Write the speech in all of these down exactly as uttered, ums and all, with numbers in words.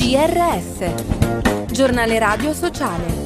G R S, Giornale Radio Sociale.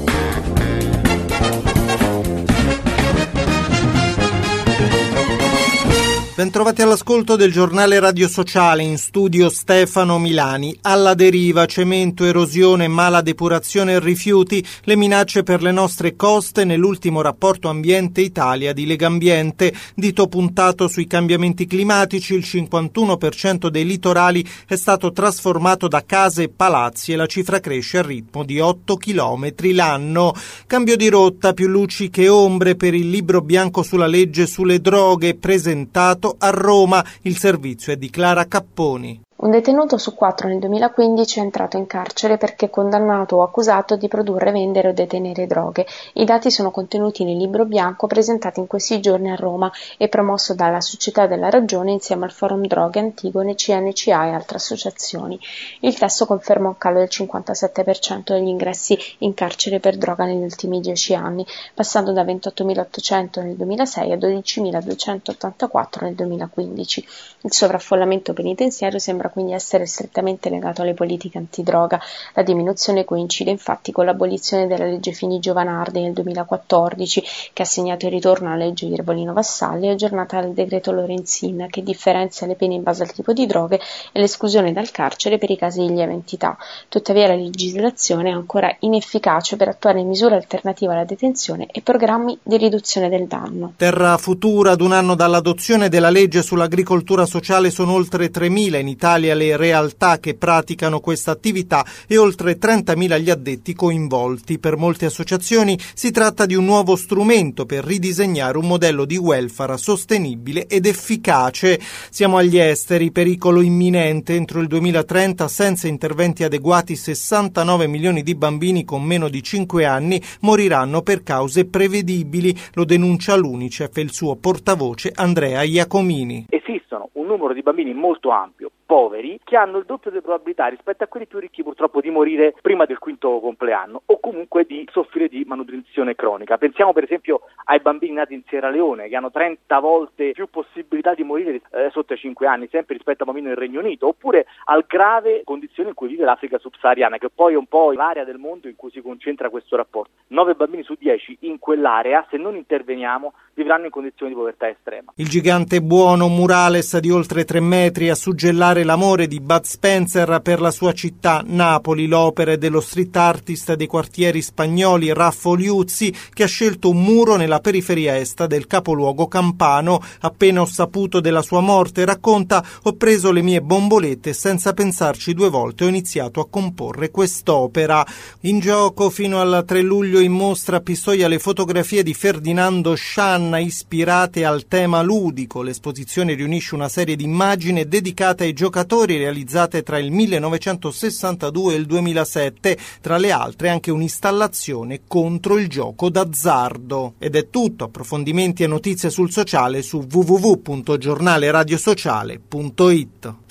Bentrovati all'ascolto del Giornale Radio Sociale, in studio Stefano Milani. Alla deriva, cemento, erosione, mala depurazione e rifiuti, le minacce per le nostre coste nell'ultimo rapporto Ambiente Italia di Legambiente. Dito puntato sui cambiamenti climatici, il cinquantuno per cento dei litorali è stato trasformato da case e palazzi e la cifra cresce a ritmo di otto chilometri l'anno. Cambio di rotta, più luci che ombre per il libro bianco sulla legge sulle droghe presentato a Roma. Il servizio è di Clara Capponi. Un detenuto su quattro nel duemilaquindici è entrato in carcere perché condannato o accusato di produrre, vendere o detenere droghe. I dati sono contenuti nel libro bianco presentato in questi giorni a Roma e promosso dalla Società della Ragione insieme al Forum Droghe Antigone, C N C A e altre associazioni. Il testo conferma un calo del cinquantasette per cento degli ingressi in carcere per droga negli ultimi dieci anni, passando da ventottomilaottocento nel duemilasei a dodicimiladuecentottantaquattro nel duemilaquindici. Il sovraffollamento penitenziario sembra quindi essere strettamente legato alle politiche antidroga. La diminuzione coincide infatti con l'abolizione della legge Fini-Giovanardi nel duemilaquattordici, che ha segnato il ritorno alla legge Iervolino-Vassalli e aggiornata al decreto Lorenzin, che differenzia le pene in base al tipo di droghe e l'esclusione dal carcere per i casi di lieve entità. Tuttavia la legislazione è ancora inefficace per attuare misure alternative alla detenzione e programmi di riduzione del danno. Terra Futura, ad un anno dall'adozione della legge sull'agricoltura sociale, sono oltre tremila in Italia le realtà che praticano questa attività e oltre trentamila gli addetti coinvolti. Per molte associazioni si tratta di un nuovo strumento per ridisegnare un modello di welfare sostenibile ed efficace. Siamo agli esteri, pericolo imminente. Entro il duemilatrenta, senza interventi adeguati, sessantanove milioni di bambini con meno di cinque anni moriranno per cause prevedibili. Lo denuncia l'Unicef e il suo portavoce Andrea Iacomini. Esistono un numero di bambini molto ampio, poveri, che hanno il doppio delle probabilità rispetto a quelli più ricchi purtroppo di morire prima del quinto compleanno o comunque di soffrire di malnutrizione cronica. Pensiamo per esempio ai bambini nati in Sierra Leone, che hanno trenta volte più possibilità di morire eh, sotto ai cinque anni, sempre rispetto a bambini nel Regno Unito, oppure al grave condizione in cui vive l'Africa subsahariana, che poi è un po' l'area del mondo in cui si concentra questo rapporto. nove bambini su dieci in quell'area, se non interveniamo, vivranno in condizioni di povertà estrema. Il gigante buono, murales di oltre tre metri a suggellare l'amore di Bud Spencer per la sua città, Napoli. L'opera dello street artist dei quartieri spagnoli Raffo Liuzzi, che ha scelto un muro nella periferia est del capoluogo campano. Appena ho saputo della sua morte, racconta, ho preso le mie bombolette senza pensarci due volte, ho iniziato a comporre quest'opera. In gioco fino al tre luglio in mostra a Pistoia le fotografie di Ferdinando Scianna ispirate al tema ludico. L'esposizione riunisce una serie di immagini dedicate ai giocatori realizzate tra il millenovecentosessantadue e il duemilasette, tra le altre anche un'installazione contro il gioco d'azzardo. Ed è tutto, approfondimenti e notizie sul sociale su w w w punto giornale radio sociale punto i t.